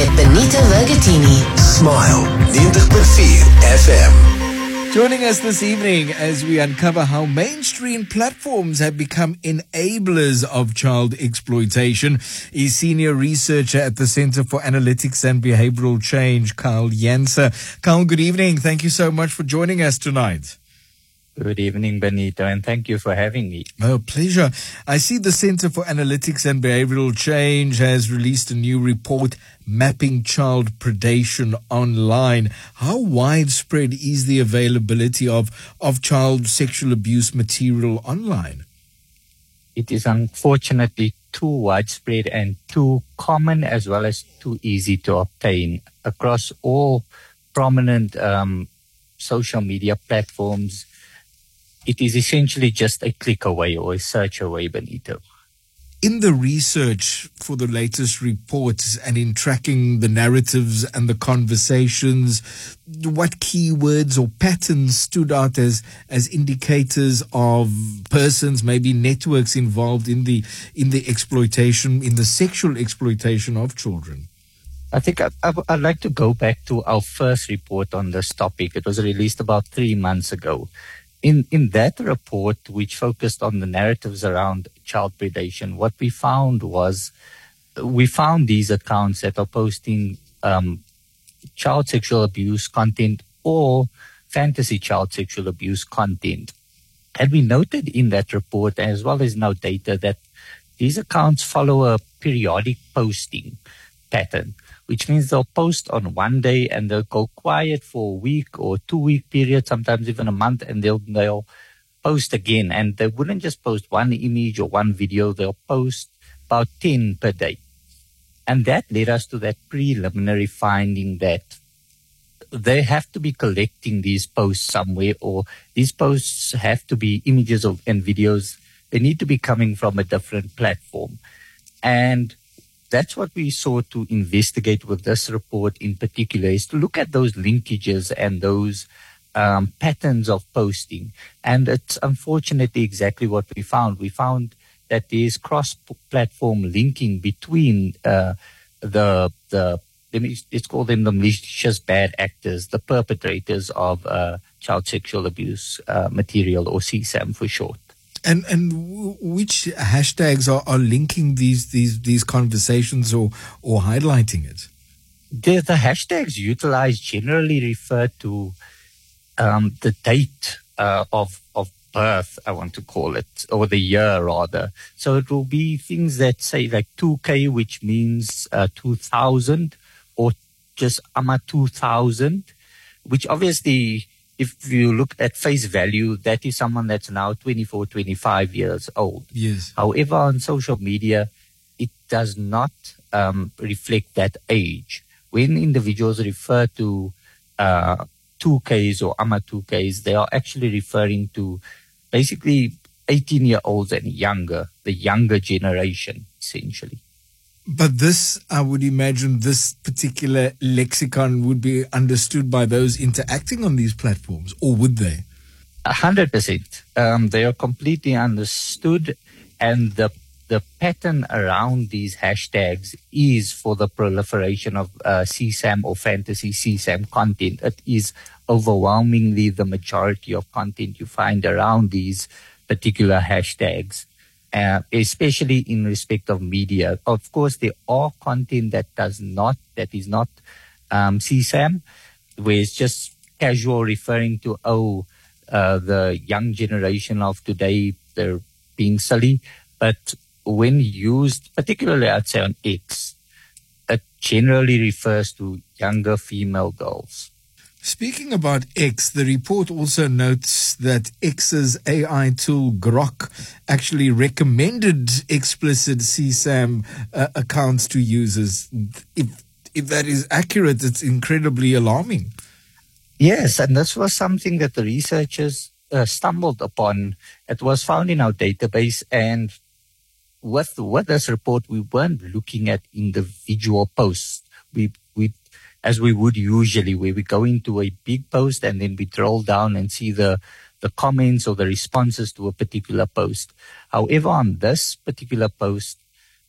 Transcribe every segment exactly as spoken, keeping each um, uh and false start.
met Benita Vergatini. Smile ninety point four F M. Joining us this evening as we uncover how mainstream platforms have become enablers of child exploitation is senior researcher at the Center for Analytics and Behavioral Change, Carl Janse. Carl, good evening. Thank you so much for joining us tonight. Good evening, Benito, and thank you for having me. Oh, pleasure. I see the Center for Analytics and Behavioral Change has released a new report mapping child predation online. How widespread is the availability of, of child sexual abuse material online? It is unfortunately too widespread and too common, as well as too easy to obtain across all prominent um, social media platforms. It is essentially just a click away or a search away, Benito. In the research for the latest reports and in tracking the narratives and the conversations, what keywords or patterns stood out as as indicators of persons, maybe networks involved in the in the exploitation, in the sexual exploitation of children? I think I, I, I'd like to go back to our first report on this topic. It was released about three months ago. In in that report, which focused on the narratives around child predation, what we found was we found these accounts that are posting um, child sexual abuse content or fantasy child sexual abuse content. And we noted in that report, as well as in our data, that these accounts follow a periodic posting pattern, which means they'll post on one day and they'll go quiet for a week or two week period, sometimes even a month, and they'll, they'll post again. And they wouldn't just post one image or one video, they'll post about ten per day. And that led us to that preliminary finding that they have to be collecting these posts somewhere, or these posts have to be images of, and videos. They need to be coming from a different platform. And that's what we sought to investigate with this report in particular, is to look at those linkages and those um, patterns of posting. And it's unfortunately exactly what we found. We found that there's cross-platform linking between uh, the, the let's call them the malicious bad actors, the perpetrators of uh, child sexual abuse uh, material, or C SAM for short. And and w- which hashtags are, are linking these these these conversations or or highlighting it? The, the hashtags utilized generally refer to um, the date uh, of of birth, I want to call it, or the year rather. So it will be things that say like two K, which means uh, two thousand, or just A M A two thousand, which obviously, if you look at face value, that is someone that's now twenty-four, twenty-five years old. Yes. However, on social media, it does not um, reflect that age. When individuals refer to uh, two Ks or A M A two Ks, they are actually referring to basically eighteen-year-olds and younger, the younger generation, essentially. But this, I would imagine, this particular lexicon would be understood by those interacting on these platforms, or would they? A hundred percent. Um, they are completely understood, and the the pattern around these hashtags is for the proliferation of uh, C SAM or fantasy C SAM content. It is overwhelmingly the majority of content you find around these particular hashtags. Uh, especially in respect of media. Of course, there are content that does not, that is not um, C SAM, where it's just casual referring to, oh, uh, the young generation of today, they're being silly. But when used, particularly I'd say on X, it generally refers to younger female girls. Speaking about X, the report also notes that X's A I tool Grok actually recommended explicit C SAM uh, accounts to users. If if that is accurate, it's incredibly alarming. Yes, and this was something that the researchers uh, stumbled upon. It was found in our database, and with, with this report, we weren't looking at individual posts. We we as we would usually, where we go into a big post and then we drill down and see the, the comments or the responses to a particular post. However, on this particular post,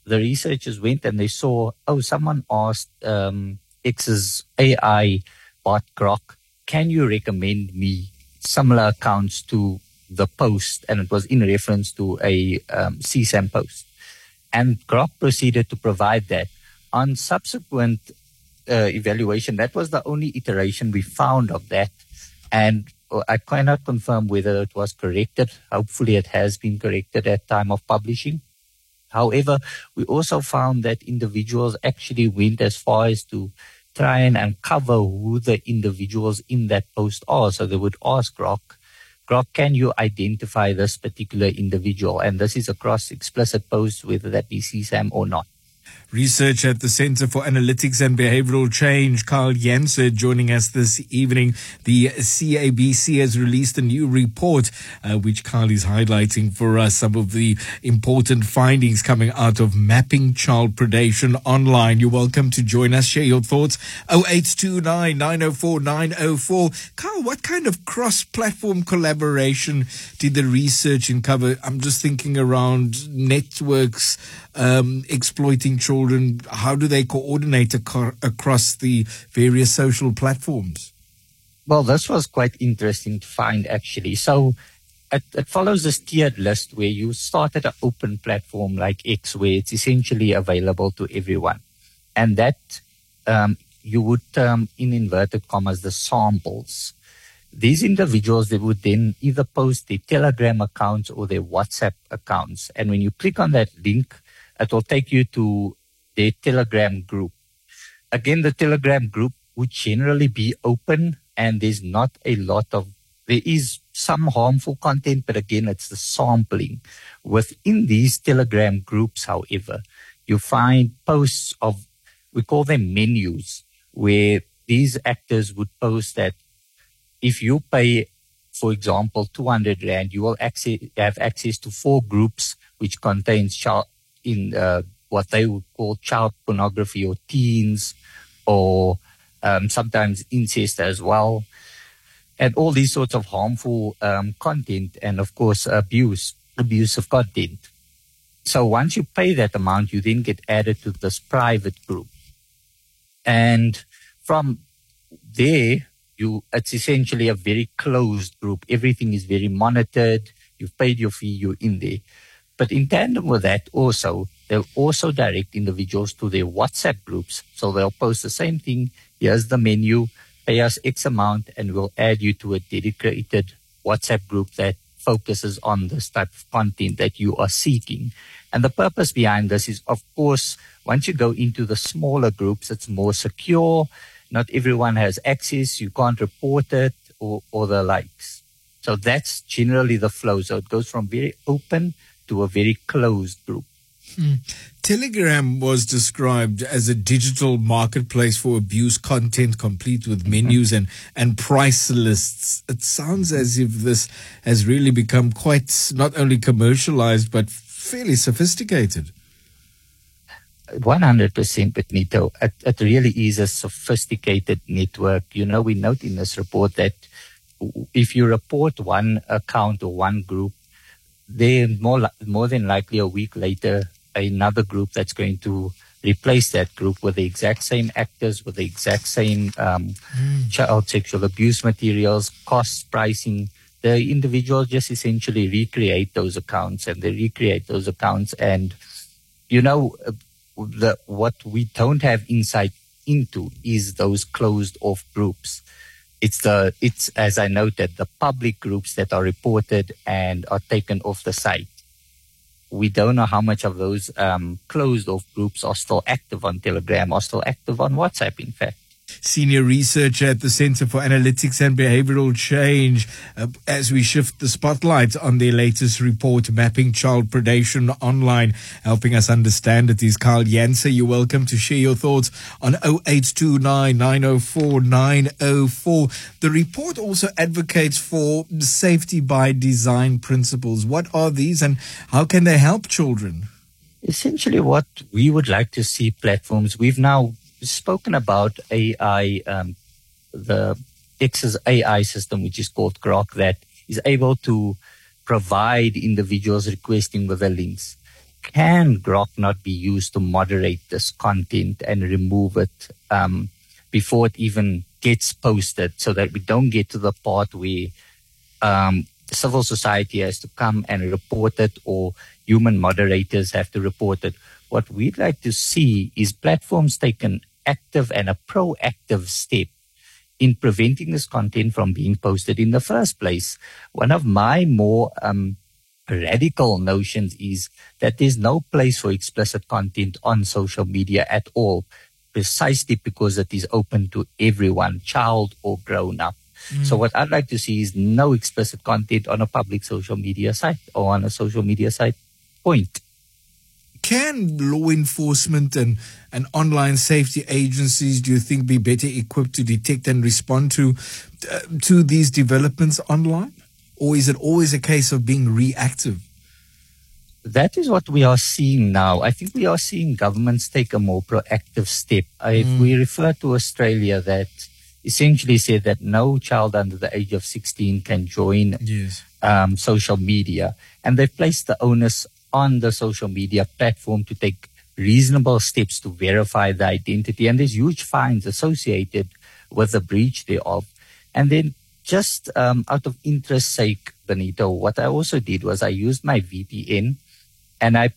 the researchers went and they saw, oh, someone asked um, X's A I bot Grok, can you recommend me similar accounts to the post? And it was in reference to a um, C SAM post. And Grok proceeded to provide that. On subsequent uh, evaluation, that was the only iteration we found of that. And I cannot confirm whether it was corrected. Hopefully it has been corrected at time of publishing. However, we also found that individuals actually went as far as to try and uncover who the individuals in that post are. So they would ask Grok, Grok, can you identify this particular individual? And this is across explicit posts, whether that be C SAM or not. Research at the Center for Analytics and Behavioral Change, Carl Jensen, joining us this evening. The C A B C has released a new report, uh, which Carl is highlighting for us some of the important findings coming out of mapping child predation online. You're welcome to join us. Share your thoughts. oh eight two nine, nine oh four, nine oh four. Carl, what kind of cross-platform collaboration did the research uncover? I'm just thinking around networks um, exploiting children. How do they coordinate ac- across the various social platforms? Well, this was quite interesting to find, actually. So it, it follows this tiered list where you start at an open platform like X, where it's essentially available to everyone. And that um, you would term, in inverted commas, the samples. These individuals, they would then either post their Telegram accounts or their WhatsApp accounts. And when you click on that link, it will take you to their Telegram group. Again, the Telegram group would generally be open, and there's not a lot of, there is some harmful content, but again, it's the sampling. Within these Telegram groups, however, you find posts of, we call them menus, where these actors would post that if you pay, for example, two hundred rand, you will access, have access to four groups which contains child, in uh, what they would call child pornography or teens, or um, sometimes incest as well, and all these sorts of harmful um, content, and of course abuse, abuse of content. So once you pay that amount, you then get added to this private group. And from there, you it's essentially a very closed group. Everything is very monitored. You've paid your fee, you're in there. But in tandem with that also, they'll also direct individuals to their WhatsApp groups. So they'll post the same thing. Here's the menu, pay us X amount, and we'll add you to a dedicated WhatsApp group that focuses on this type of content that you are seeking. And the purpose behind this is, of course, once you go into the smaller groups, it's more secure. Not everyone has access. You can't report it or, or the likes. So that's generally the flow. So it goes from very open to a very closed group. Hmm. Telegram was described as a digital marketplace for abuse content, complete with menus and, and price lists. It sounds as if this has really become quite not only commercialized, but fairly sophisticated. one hundred percent, Benito. It, it really is a sophisticated network. You know, we note in this report that if you report one account or one group, then more, more than likely a week later, another group that's going to replace that group with the exact same actors, with the exact same um, mm. child sexual abuse materials, cost pricing. The individuals just essentially recreate those accounts, and they recreate those accounts. And, you know, the, what we don't have insight into is those closed off groups. It's the, it's, as I noted, the public groups that are reported and are taken off the site. We don't know how much of those um, closed off groups are still active on Telegram, or still active on WhatsApp, in fact. Senior researcher at the Center for Analytics and Behavioral Change, uh, as we shift the spotlight on their latest report, Mapping Child Predation Online, helping us understand it is Carl Jensen. You're welcome to share your thoughts on oh eight two nine, nine oh four, nine oh four. The report also advocates for safety by design principles. What are these, and how can they help children? Essentially, what we would like to see platforms, we've now spoken about A I, um, the X's A I system, which is called Grok, that is able to provide individuals requesting with the links. can Grok not be used to moderate this content and remove it um, before it even gets posted, so that we don't get to the part where um, civil society has to come and report it, or human moderators have to report it? What we'd like to see is platforms take an active and a proactive step in preventing this content from being posted in the first place. One of my more um, radical notions is that there's no place for explicit content on social media at all, precisely because it is open to everyone, child or grown up. Mm. So what I'd like to see is no explicit content on a public social media site or on a social media site, point. Can law enforcement and, and online safety agencies, do you think, be better equipped to detect and respond to uh, to these developments online? Or is it always a case of being reactive? That is what we are seeing now. I think we are seeing governments take a more proactive step. If mm. we refer to Australia, that essentially said that no child under the age of sixteen can join yes. um, social media. And they've placed the onus on the social media platform to take reasonable steps to verify the identity. And there's huge fines associated with the breach thereof. And then just um, out of interest's sake, Benito, what I also did was I used my V P N and I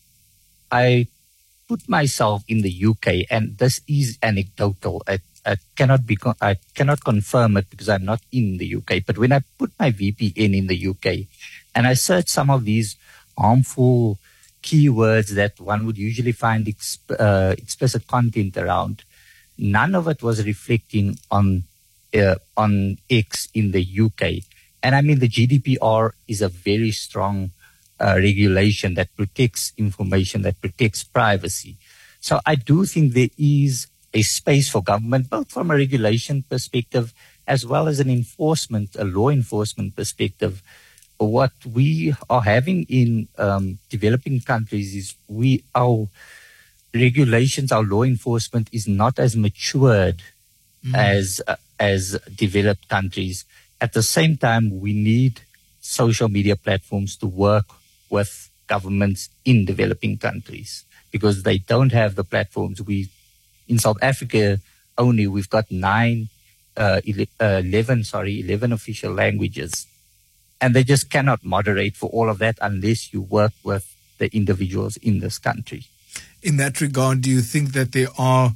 I put myself in the U K, and this is anecdotal. I, I cannot be I cannot confirm it because I'm not in the U K. But when I put my V P N in the U K and I searched some of these harmful keywords that one would usually find exp- uh, explicit content around, none of it was reflecting on uh, on X in the U K. And I mean, the G D P R is a very strong uh, regulation that protects information, that protects privacy. So I do think there is a space for government, both from a regulation perspective as well as an enforcement, a law enforcement perspective. What we are having in um, developing countries is we our regulations, our law enforcement is not as matured mm. as uh, as developed countries. At the same time, we need social media platforms to work with governments in developing countries because they don't have the platforms. We in South Africa only we've got nine, uh, ele- uh, eleven, sorry, eleven official languages. And they just cannot moderate for all of that unless you work with the individuals in this country. In that regard, do you think that there are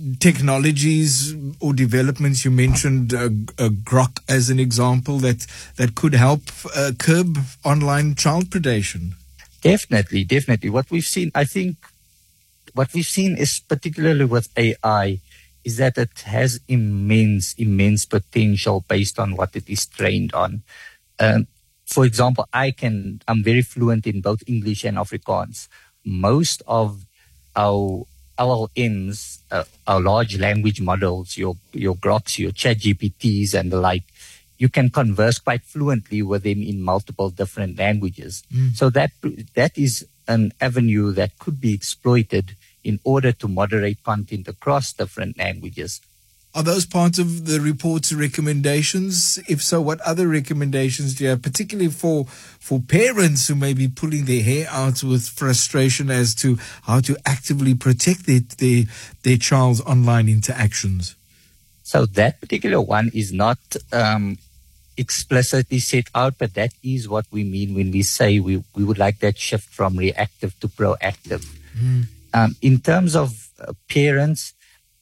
technologies or developments, you mentioned uh, uh, Grok as an example, that, that could help uh, curb online child predation? Definitely, definitely. What we've seen, I think, what we've seen is particularly with A I, is that it has immense, immense potential based on what it is trained on. Um, for example, I can, I'm very fluent in both English and Afrikaans. Most of our L L Ms, uh, our large language models, your, your Groks, your ChatGPTs and the like, you can converse quite fluently with them in multiple different languages. Mm. So that, that is an avenue that could be exploited in order to moderate content across different languages. Are those parts of the report's recommendations? If so, what other recommendations do you have, particularly for for parents who may be pulling their hair out with frustration as to how to actively protect their their, their child's online interactions? So that particular one is not um, explicitly set out, but that is what we mean when we say we, we would like that shift from reactive to proactive. Mm. Um, in terms of uh, parents,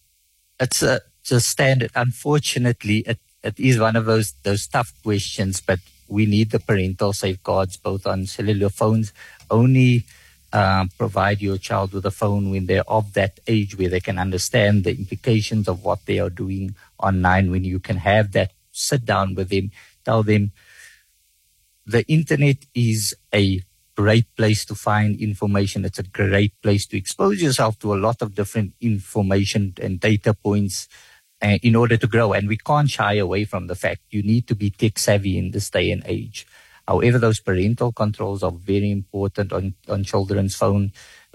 it's a just standard. Unfortunately, it, it is one of those those tough questions, but we need the parental safeguards both on cellular phones. Only um, provide your child with a phone when they're of that age where they can understand the implications of what they are doing online, when you can have that sit down with them, tell them the internet is a great place to find information. It's a great place to expose yourself to a lot of different information and data points uh, in order to grow. And we can't shy away from the fact you need to be tech savvy in this day and age. However, those parental controls are very important on, on children's phone,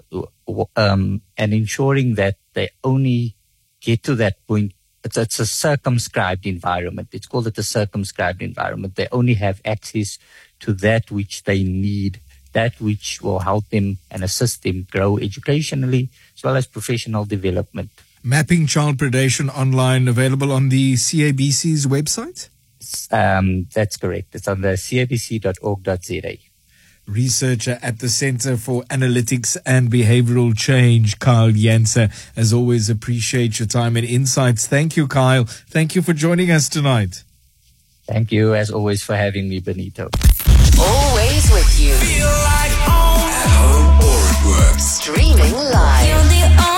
um, and ensuring that they only get to that point. It's, it's a circumscribed environment. It's called it a circumscribed environment. They only have access to that which they need that which will help them and assist them grow educationally as well as professional development. Mapping Child Predation Online, available on the C A B C's website? Um, that's correct. It's on the c a b c dot org dot z a. Researcher at the Center for Analytics and Behavioral Change, Kyle Janse. As always, appreciate your time and insights. Thank you, Kyle. Thank you for joining us tonight. Thank you, as always, for having me, Benito. Always with you. Feel like home. At home or at work. Streaming live. You're the